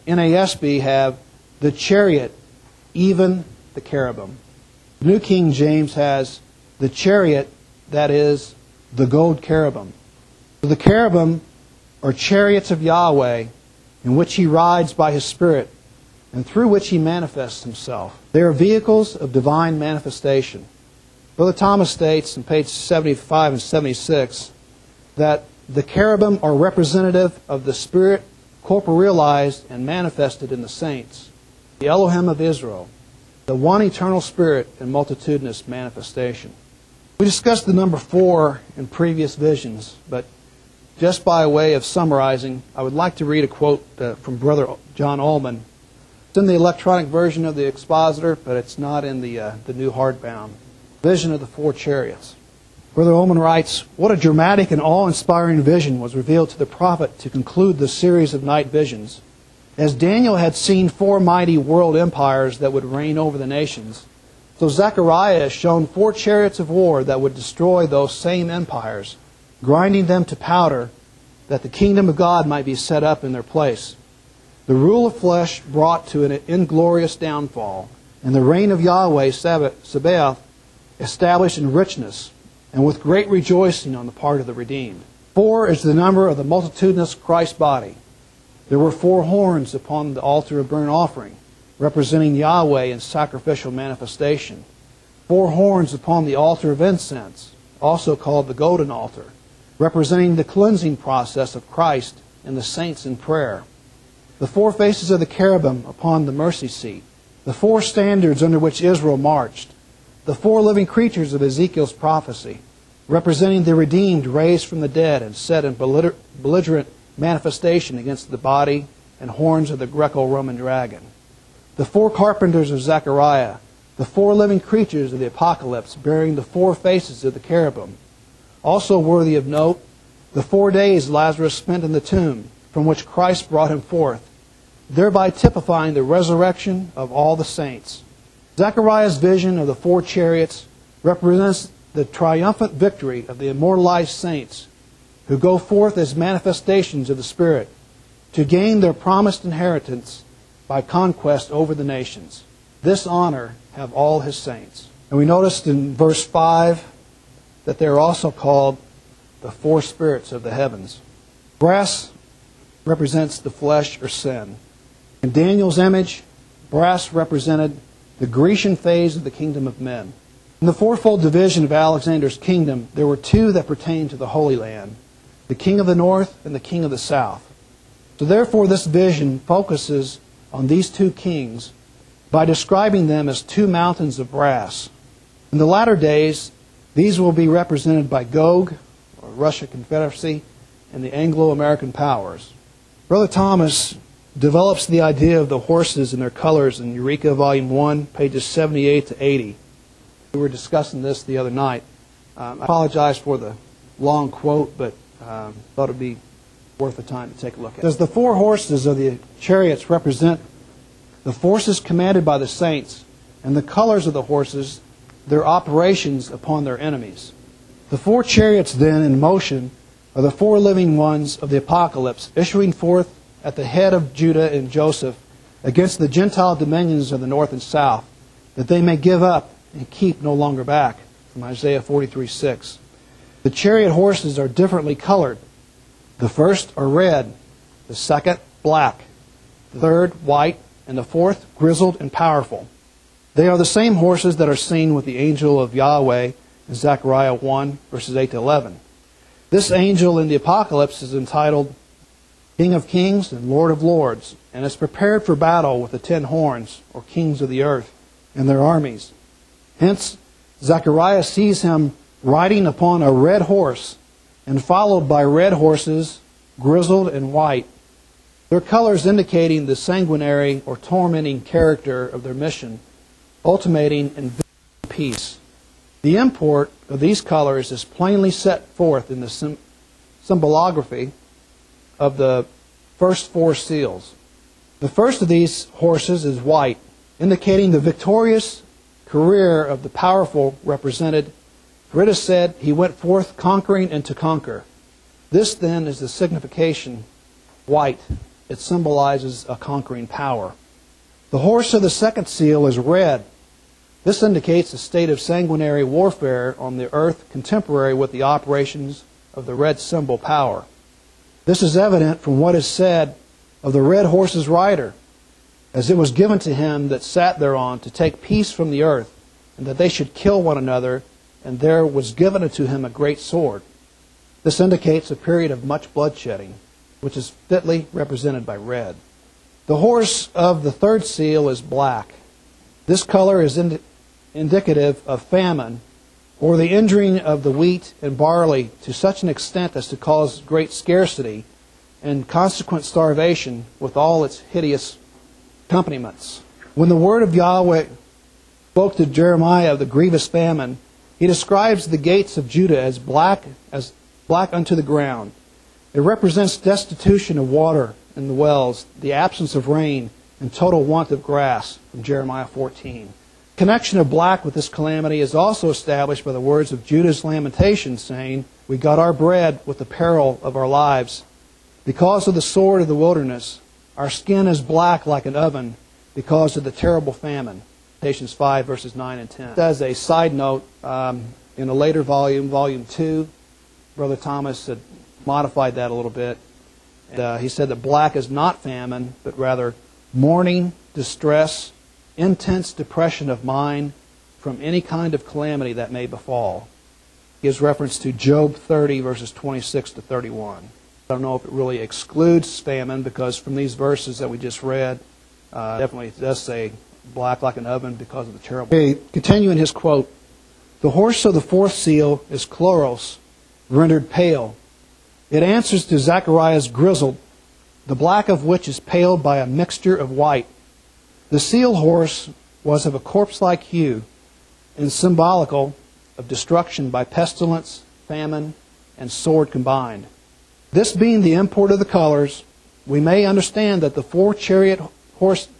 [SPEAKER 1] NASB have the chariot, even the cherubim. The New King James has the chariot, that is, the gold cherubim. So the cherubim are chariots of Yahweh, in which He rides by His Spirit, and through which He manifests Himself. They are vehicles of divine manifestation. Brother Thomas states in page 75 and 76 that the cherubim are representative of the Spirit corporealized and manifested in the saints, the Elohim of Israel, the one eternal Spirit in multitudinous manifestation. We discussed the number 4 in previous visions, but just by way of summarizing, I would like to read a quote from Brother John Ullman. It's in the electronic version of the Expositor, but it's not in the new hardbound vision of the 4 chariots. Brother Ullman writes, "What a dramatic and awe-inspiring vision was revealed to the prophet to conclude the series of night visions. As Daniel had seen 4 mighty world empires that would reign over the nations, so Zechariah is shown 4 chariots of war that would destroy those same empires, grinding them to powder, that the kingdom of God might be set up in their place. The rule of flesh brought to an inglorious downfall, and the reign of Yahweh Sabaoth established in richness, and with great rejoicing on the part of the redeemed. 4 is the number of the multitudinous Christ body. There were 4 horns upon the altar of burnt offering, representing Yahweh in sacrificial manifestation. 4 horns upon the altar of incense, also called the golden altar, representing the cleansing process of Christ and the saints in prayer. The 4 faces of the cherubim upon the mercy seat. The 4 standards under which Israel marched. The 4 living creatures of Ezekiel's prophecy, representing the redeemed raised from the dead and set in belligerent manifestation against the body and horns of the Greco-Roman dragon. The 4 carpenters of Zechariah, the 4 living creatures of the Apocalypse bearing the 4 faces of the cherubim. Also worthy of note, the 4 days Lazarus spent in the tomb, from which Christ brought him forth, thereby typifying the resurrection of all the saints. Zechariah's vision of the 4 chariots represents the triumphant victory of the immortalized saints who go forth as manifestations of the Spirit to gain their promised inheritance by conquest over the nations. This honor have all His saints. And we noticed in verse 5 that they are also called the 4 spirits of the heavens. Brass represents the flesh or sin. In Daniel's image, brass represented the Grecian phase of the kingdom of men. In the 4-fold division of Alexander's kingdom, there were 2 that pertained to the Holy Land, the king of the north and the king of the south. So therefore this vision focuses on these 2 kings by describing them as 2 mountains of brass. In the latter days, these will be represented by Gog, or Russia Confederacy, and the Anglo-American powers. Brother Thomas develops the idea of the horses and their colors in Eureka Volume 1, pages 78 to 80. We were discussing this the other night. I apologize for the long quote, but thought it would be worth the time to take a look at it. Does the 4 horses of the chariots represent the forces commanded by the saints, and the colors of the horses, their operations upon their enemies? The four chariots then in motion are the four living ones of the Apocalypse, issuing forth at the head of Judah and Joseph against the Gentile dominions of the north and south, that they may give up and keep no longer back. From Isaiah 43:6. The chariot horses are differently colored. The first are red, the second black, the third white, and the fourth grizzled and powerful. They are the same horses that are seen with the angel of Yahweh in Zechariah 1, verses 8 to 11. This angel in the Apocalypse is entitled King of Kings and Lord of Lords, and is prepared for battle with the 10 horns, or kings of the earth, and their armies. Hence, Zechariah sees him riding upon a red horse, and followed by red horses, grizzled and white, their colors indicating the sanguinary or tormenting character of their mission, ultimating in peace. The import of these colors is plainly set forth in the symbolography of the first four seals. The first of these horses is white, indicating the victorious career of the powerful represented. For it is said, he went forth conquering and to conquer. This then is the signification, white. It symbolizes a conquering power. The horse of the second seal is red. This indicates a state of sanguinary warfare on the earth contemporary with the operations of the red symbol power. This is evident from what is said of the red horse's rider, as it was given to him that sat thereon to take peace from the earth, and that they should kill one another, and there was given unto him a great sword. This indicates a period of much bloodshedding, which is fitly represented by red. The horse of the third seal is black. This color is indicative of famine, or the injuring of the wheat and barley to such an extent as to cause great scarcity and consequent starvation with all its hideous accompaniments. When the word of Yahweh spoke to Jeremiah of the grievous famine, he describes the gates of Judah as black unto the ground. It represents destitution of water in the wells, the absence of rain, and total want of grass, from Jeremiah 14. Connection of black with this calamity is also established by the words of Judah's lamentation, saying, "We got our bread with the peril of our lives. Because of the sword of the wilderness, our skin is black like an oven because of the terrible famine." Lamentations 5, verses 9 and 10. As a side note, in a later volume, Volume 2, Brother Thomas had modified that a little bit. And, he said that black is not famine, but rather mourning, distress, intense depression of mind from any kind of calamity that may befall. He gives reference to Job 30, verses 26 to 31. I don't know if it really excludes famine, because from these verses that we just read, definitely it does say black like an oven because of the terrible. Okay, continuing his quote, "The horse of the fourth seal is chloros, rendered pale. It answers to Zechariah's grizzled, the black of which is paled by a mixture of white. The seal horse was of a corpse-like hue, and symbolical of destruction by pestilence, famine, and sword combined. This being the import of the colors, we may understand that the four chariot hosts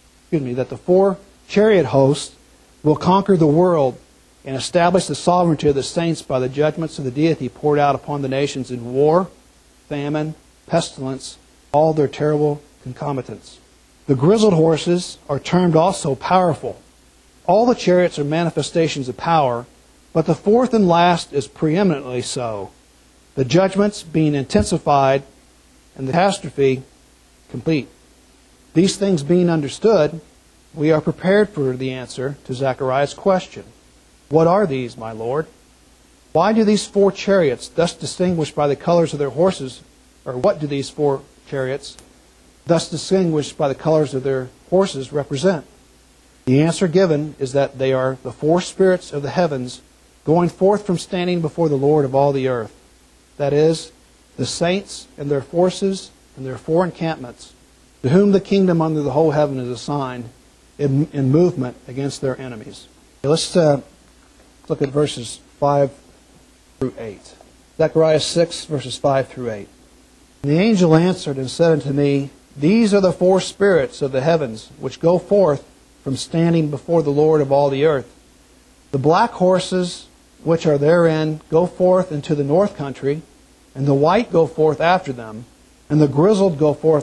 [SPEAKER 1] will conquer the world and establish the sovereignty of the saints by the judgments of the deity poured out upon the nations in war, famine, pestilence, all their terrible concomitants. The grizzled horses are termed also powerful. All the chariots are manifestations of power, but the fourth and last is preeminently so, the judgments being intensified and the catastrophe complete. These things being understood, we are prepared for the answer to Zechariah's question. What are these, my Lord? Why do these four chariots, thus distinguished by the colors of their horses, or what do these four chariots, thus distinguished by the colors of their horses, represent? The answer given is that they are the four spirits of the heavens going forth from standing before the Lord of all the earth. That is, the saints and their forces and their four encampments, to whom the kingdom under the whole heaven is assigned in movement against their enemies. Okay, let's look at verses 5 through 8. Zechariah 6, verses 5 through 8. And the angel answered and said unto me, These are the four spirits of the heavens, which go forth from standing before the Lord of all the earth. The black horses which are therein go forth into the north country, and the white go forth after them, and the grizzled go forth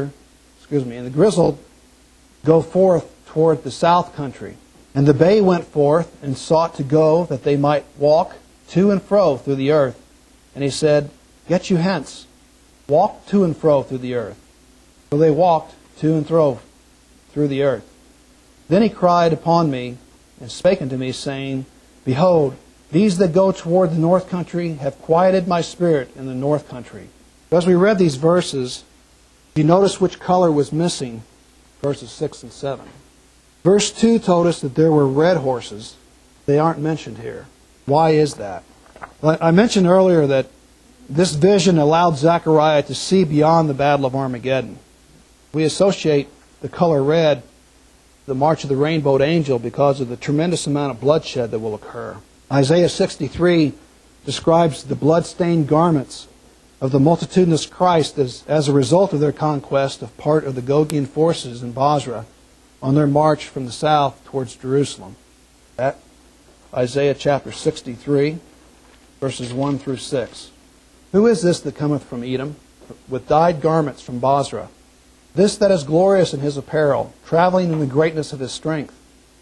[SPEAKER 1] toward the south country. And the bay went forth and sought to go, that they might walk to and fro through the earth. And he said, Get you hence, walk to and fro through the earth. So they walked to and fro through the earth. Then he cried upon me, and spake unto me, saying, Behold, these that go toward the north country have quieted my spirit in the north country. As we read these verses, you notice which color was missing, verses 6 and 7. Verse 2 told us that there were red horses. They aren't mentioned here. Why is that? Well, I mentioned earlier that this vision allowed Zechariah to see beyond the Battle of Armageddon. We associate the color red, the march of the rainbowed angel, because of the tremendous amount of bloodshed that will occur. Isaiah 63 describes the blood-stained garments of the multitudinous Christ as a result of their conquest of part of the Gogian forces in Basra on their march from the south towards Jerusalem. That Isaiah chapter 63, verses 1 through 6. Who is this that cometh from Edom, with dyed garments from Basra? This that is glorious in his apparel, traveling in the greatness of his strength.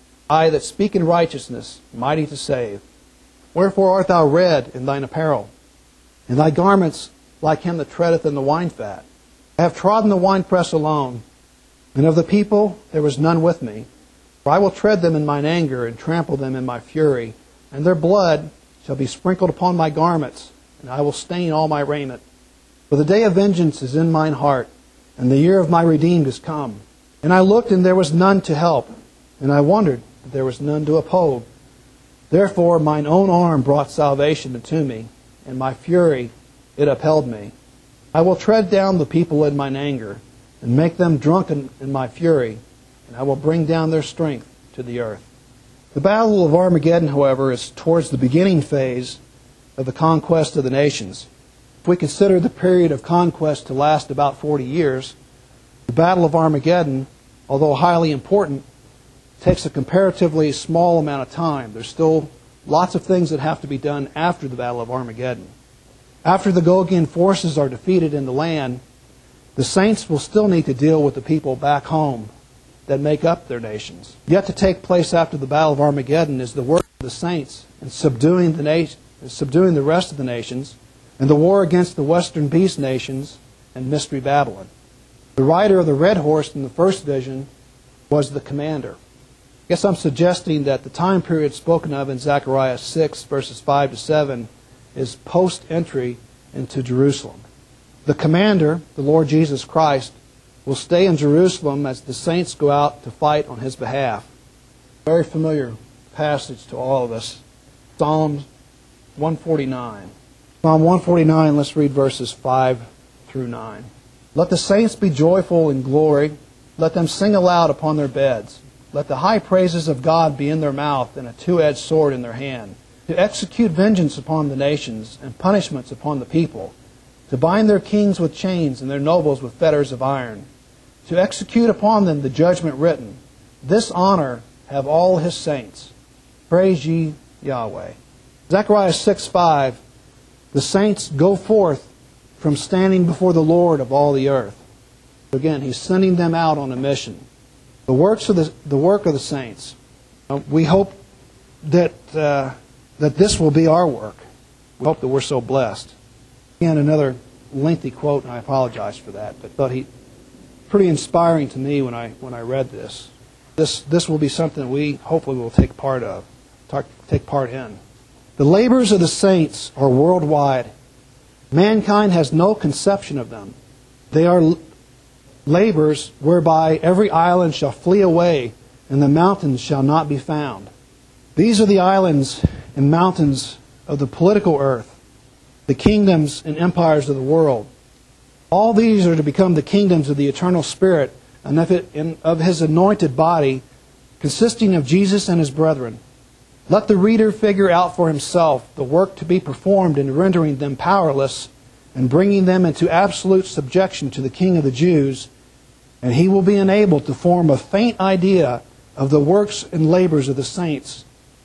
[SPEAKER 1] I that speak in righteousness, mighty to save. Wherefore art thou red in thine apparel, and thy garments like him that treadeth in the wine fat? I have trodden the winepress alone, and of the people there was none with me. For I will tread them in mine anger, and trample them in my fury, and their blood shall be sprinkled upon my garments, and I will stain all my raiment. For the day of vengeance is in mine heart, and the year of my redeemed is come. And I looked, and there was none to help, and I wondered that there was none to uphold. Therefore mine own arm brought salvation unto me, and my fury it upheld me. I will tread down the people in mine anger, and make them drunken in my fury, and I will bring down their strength to the earth. The Battle of Armageddon, however, is towards the beginning phase of the conquest of the nations. If we consider the period of conquest to last about 40 years, the Battle of Armageddon, although highly important, takes a comparatively small amount of time. There's still lots of things that have to be done after the Battle of Armageddon. After the Gogian forces are defeated in the land, the saints will still need to deal with the people back home that make up their nations. Yet to take place after the Battle of Armageddon is the work of the saints in subduing the rest of the nations, and the war against the western beast nations and Mystery Babylon. The rider of the red horse in the first vision was the commander. I guess I'm suggesting that the time period spoken of in Zechariah 6, verses 5 to 7, is post-entry into Jerusalem. The commander, the Lord Jesus Christ, will stay in Jerusalem as the saints go out to fight on his behalf. Very familiar passage to all of us. Psalm 149. Psalm 149, let's read verses 5 through 9. Let the saints be joyful in glory. Let them sing aloud upon their beds. Let the high praises of God be in their mouth, and a two-edged sword in their hand, to execute vengeance upon the nations and punishments upon the people, to bind their kings with chains and their nobles with fetters of iron, to execute upon them the judgment written. This honor have all his saints. Praise ye Yahweh. Zechariah 6:5, the saints go forth from standing before the Lord of all the earth. Again, he's sending them out on a mission. The work of the saints. We hope that this will be our work. We hope that we're so blessed. Again, another lengthy quote, and I apologize for that, but thought pretty inspiring to me when I read this. This will be something that we hopefully will take part in. The labors of the saints are worldwide. Mankind has no conception of them. They are labors whereby every island shall flee away, and the mountains shall not be found. These are the islands and mountains of the political earth, the kingdoms and empires of the world. All these are to become the kingdoms of the eternal Spirit and of His anointed body, consisting of Jesus and His brethren. Let the reader figure out for himself the work to be performed in rendering them powerless and bringing them into absolute subjection to the King of the Jews, and he will be enabled to form a faint idea of the works and labors of the saints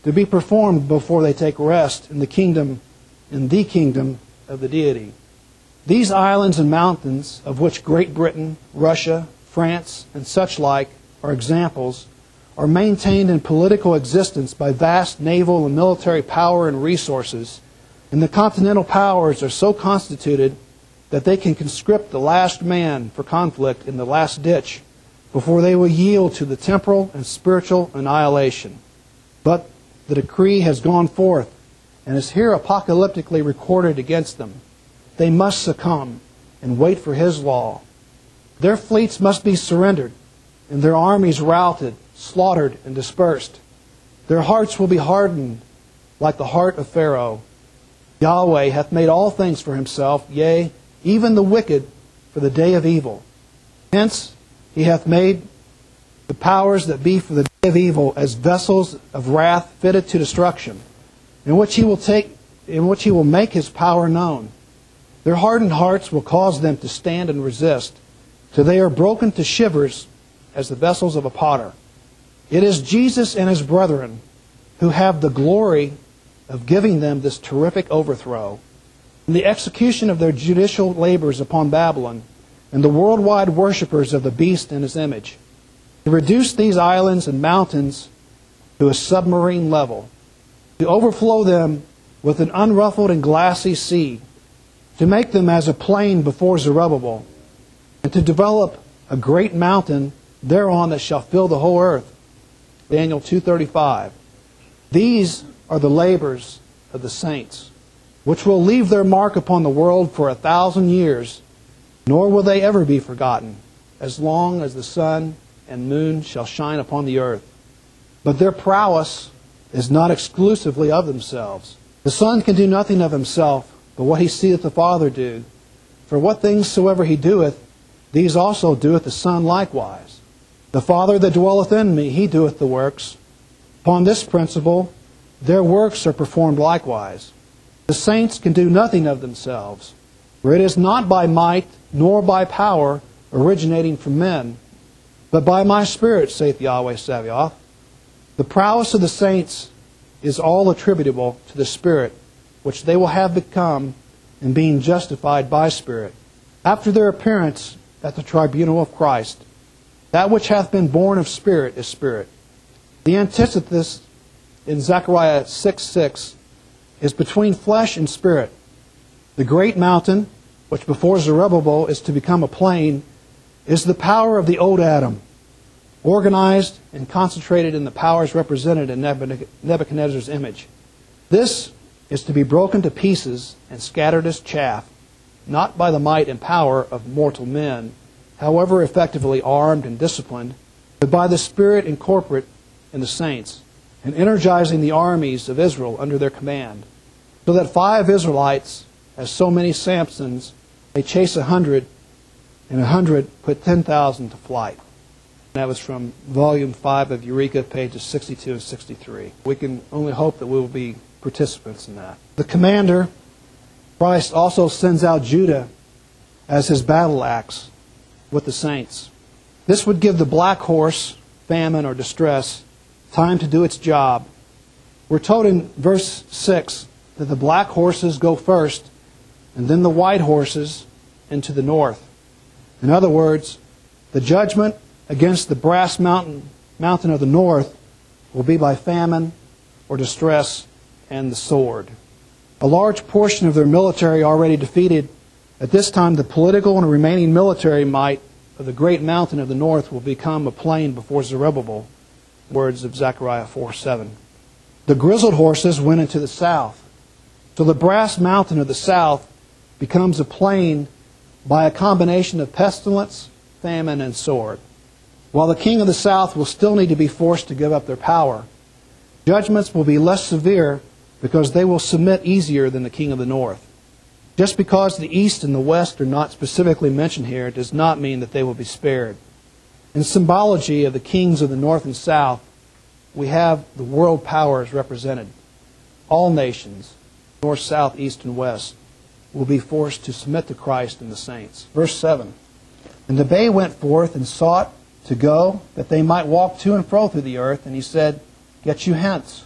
[SPEAKER 1] to be performed before they take rest in the kingdom of the deity. These islands and mountains, of which Great Britain, Russia, France, and such like are examples, are maintained in political existence by vast naval and military power and resources, and the continental powers are so constituted that they can conscript the last man for conflict in the last ditch before they will yield to the temporal and spiritual annihilation. But the decree has gone forth and is here apocalyptically recorded against them. They must succumb and wait for His law. Their fleets must be surrendered and their armies routed, slaughtered, and dispersed. Their hearts will be hardened like the heart of Pharaoh. Yahweh hath made all things for Himself, yea, even the wicked for the day of evil. Hence He hath made the powers that be for the day of evil as vessels of wrath fitted to destruction, in which He will make His power known. Their hardened hearts will cause them to stand and resist, till they are broken to shivers as the vessels of a potter. It is Jesus and His brethren who have the glory of giving them this terrific overthrow, and the execution of their judicial labors upon Babylon, and the worldwide worshippers of the beast and his image, to reduce these islands and mountains to a submarine level, to overflow them with an unruffled and glassy sea, to make them as a plain before Zerubbabel, and to develop a great mountain thereon that shall fill the whole earth. Daniel 2:35. These are the labors of the saints, which will leave their mark upon the world for 1,000 years, nor will they ever be forgotten, as long as the sun and moon shall shine upon the earth. But their prowess is not exclusively of themselves. The Son can do nothing of himself, but what he seeth the Father do. For what things soever he doeth, these also doeth the Son likewise. The Father that dwelleth in me, he doeth the works. Upon this principle, their works are performed likewise. The saints can do nothing of themselves, for it is not by might nor by power originating from men, but by my Spirit, saith Yahweh Sabaoth. The prowess of the saints is all attributable to the Spirit, which they will have become in being justified by Spirit, after their appearance at the tribunal of Christ. That which hath been born of Spirit is Spirit. The antithesis in Zechariah 6:6 is between flesh and spirit. The great mountain, which before Zerubbabel is to become a plain, is the power of the old Adam, organized and concentrated in the powers represented in Nebuchadnezzar's image. This is to be broken to pieces and scattered as chaff, not by the might and power of mortal men, however effectively armed and disciplined, but by the Spirit incorporate in the saints, and energizing the armies of Israel under their command, so that 5 Israelites, as so many Samsons, may chase 100, and 100 put 10,000 to flight. That was from Volume 5 of Eureka, pages 62 and 63. We can only hope that we will be participants in that. The commander, Christ, also sends out Judah as his battle axe with the saints. This would give the black horse, famine or distress, time to do its job. We're told in verse 6 that the black horses go first, and then the white horses into the north. In other words, the judgment against the brass mountain of the north will be by famine or distress and the sword. A large portion of their military already defeated, at this time the political and remaining military might of the great mountain of the north will become a plain before Zerubbabel. Words of Zechariah 4:7. The grizzled horses went into the south. So the brass mountain of the south becomes a plain by a combination of pestilence, famine, and sword. While the king of the south will still need to be forced to give up their power, judgments will be less severe because they will submit easier than the king of the north. Just because the east and the west are not specifically mentioned here does not mean that they will be spared. In symbology of the kings of the north and south, we have the world powers represented. All nations, north, south, east, and west, will be forced to submit to Christ and the saints. Verse 7. And the bay went forth and sought to go, that they might walk to and fro through the earth. And he said, Get you hence.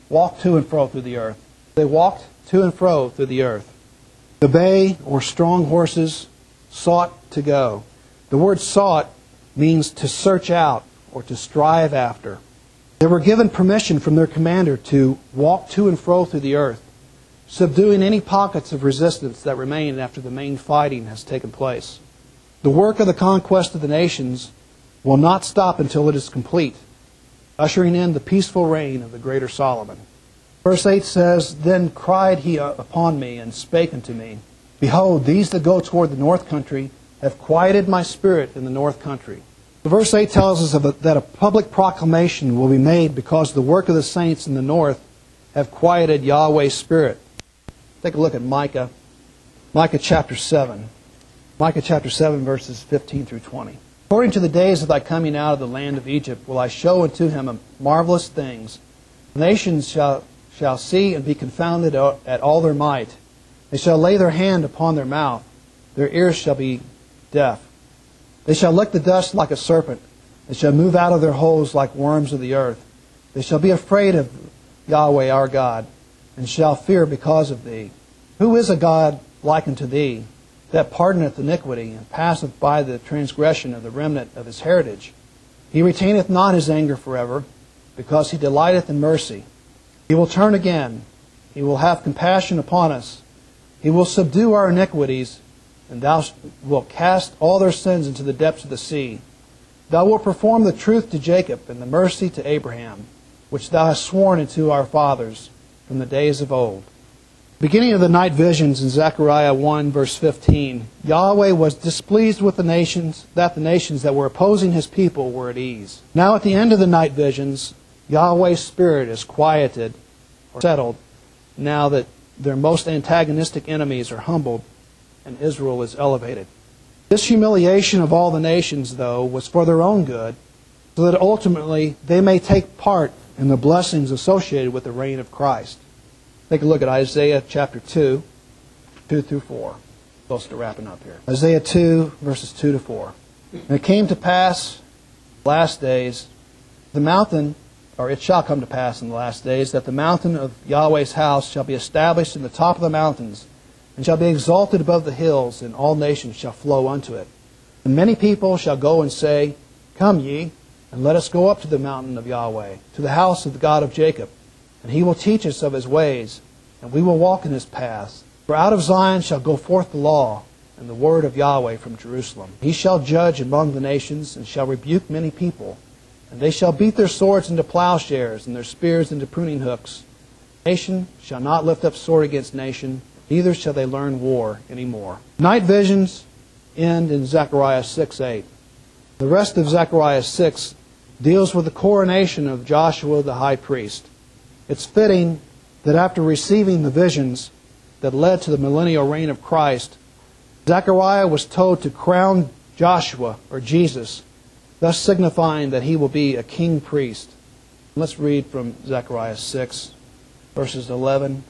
[SPEAKER 1] walked to and fro through the earth. They walked to and fro through the earth. The bay, or strong horses, sought to go. The word sought means to search out or to strive after. They were given permission from their commander to walk to and fro through the earth, subduing any pockets of resistance that remain after the main fighting has taken place. The work of the conquest of the nations will not stop until it is complete, ushering in the peaceful reign of the greater Solomon. Verse 8 says, Then cried he upon me and spake unto me, Behold, these that go toward the north country have quieted my spirit in the north country. Verse 8 tells us that a public proclamation will be made because the work of the saints in the north have quieted Yahweh's spirit. Take a look at Micah. Micah chapter 7. Micah chapter 7, verses 15 through 20. According to the days of thy coming out of the land of Egypt will I show unto him marvelous things. The nations shall see and be confounded at all their might. They shall lay their hand upon their mouth. Their ears shall be deaf. They shall lick the dust like a serpent. They shall move out of their holes like worms of the earth. They shall be afraid of Yahweh our God, and shall fear because of thee. Who is a God like unto thee, that pardoneth iniquity, and passeth by the transgression of the remnant of his heritage? He retaineth not his anger forever, because he delighteth in mercy. He will turn again. He will have compassion upon us. He will subdue our iniquities, and thou wilt cast all their sins into the depths of the sea. Thou wilt perform the truth to Jacob and the mercy to Abraham, which thou hast sworn unto our fathers from the days of old. Beginning of the night visions in Zechariah 1, verse 15, Yahweh was displeased with the nations that were opposing his people were at ease. Now at the end of the night visions, Yahweh's spirit is quieted or settled now that their most antagonistic enemies are humbled and Israel is elevated. This humiliation of all the nations, though, was for their own good, so that ultimately they may take part in the blessings associated with the reign of Christ. Take a look at Isaiah chapter 2, 2 through 4. Close to wrapping up here. Isaiah 2, verses 2 to 4. And it came to pass, last days, it shall come to pass in the last days, that the mountain of Yahweh's house shall be established in the top of the mountains, and shall be exalted above the hills, and all nations shall flow unto it. And many people shall go and say, Come ye, and let us go up to the mountain of Yahweh, to the house of the God of Jacob. And he will teach us of his ways, and we will walk in his paths. For out of Zion shall go forth the law, and the word of Yahweh from Jerusalem. He shall judge among the nations, and shall rebuke many people. And they shall beat their swords into plowshares, and their spears into pruning hooks. Nation shall not lift up sword against nation, neither shall they learn war any more. Night visions end in Zechariah 6:8. The rest of Zechariah 6 deals with the coronation of Joshua the high priest. It's fitting that after receiving the visions that led to the millennial reign of Christ, Zechariah was told to crown Joshua, or Jesus, thus signifying that he will be a king priest. Let's read from Zechariah 6, verses 11,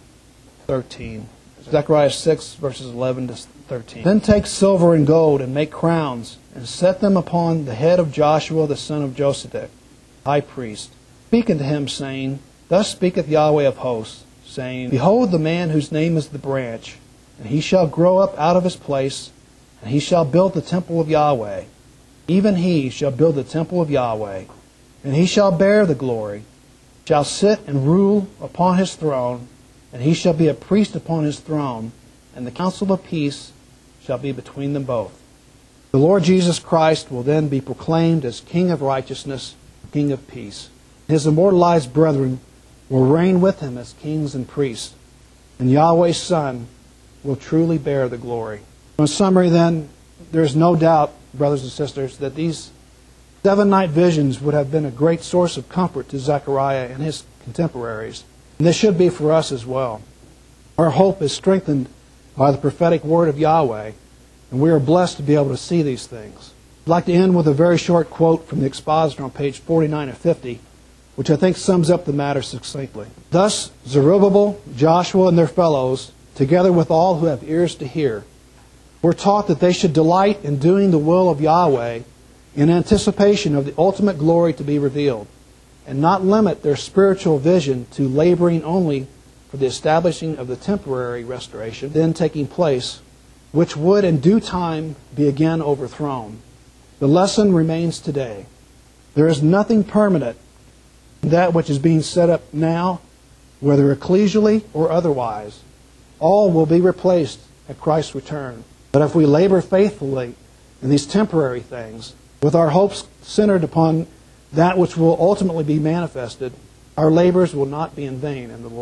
[SPEAKER 1] 13. Zechariah 6, verses 11 to 13. Then take silver and gold, and make crowns, and set them upon the head of Joshua the son of Josedech, high priest. Speak unto him, saying, Thus speaketh Yahweh of hosts, saying, Behold the man whose name is the branch, and he shall grow up out of his place, and he shall build the temple of Yahweh. Even he shall build the temple of Yahweh, and he shall bear the glory, shall sit and rule upon his throne, and he shall be a priest upon his throne, and the counsel of peace shall be between them both. The Lord Jesus Christ will then be proclaimed as King of righteousness, King of peace. His immortalized brethren will reign with him as kings and priests, and Yahweh's Son will truly bear the glory. In summary then, there is no doubt, brothers and sisters, that these 7 night visions would have been a great source of comfort to Zechariah and his contemporaries. And this should be for us as well. Our hope is strengthened by the prophetic word of Yahweh, and we are blessed to be able to see these things. I'd like to end with a very short quote from the expositor on page 49 of 50, which I think sums up the matter succinctly. Thus Zerubbabel, Joshua, and their fellows, together with all who have ears to hear, were taught that they should delight in doing the will of Yahweh in anticipation of the ultimate glory to be revealed, and not limit their spiritual vision to laboring only for the establishing of the temporary restoration then taking place, which would in due time be again overthrown. The lesson remains today. There is nothing permanent in that which is being set up now, whether ecclesially or otherwise. All will be replaced at Christ's return. But if we labor faithfully in these temporary things, with our hopes centered upon that which will ultimately be manifested, our labors will not be in vain in the Lord.